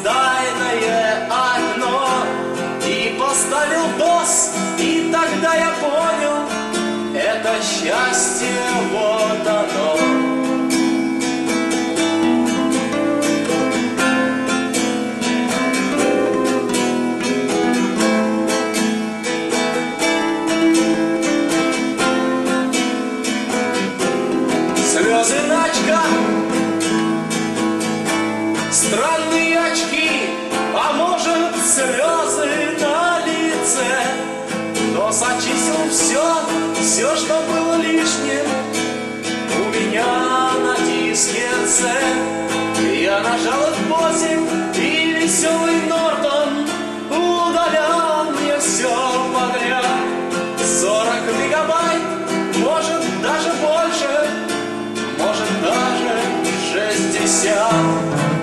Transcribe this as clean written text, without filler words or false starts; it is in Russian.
тайное окно и поставил DOS, и тогда я понял, это счастье, вот оно. Слезы на очках, странные очки, а может слезы на лице. DOS очистил все, что было лишним у меня на диске C. Я нажал F8, и веселый Нортон удалял мне все подряд. 40 мегабайт, может даже больше, может даже 60.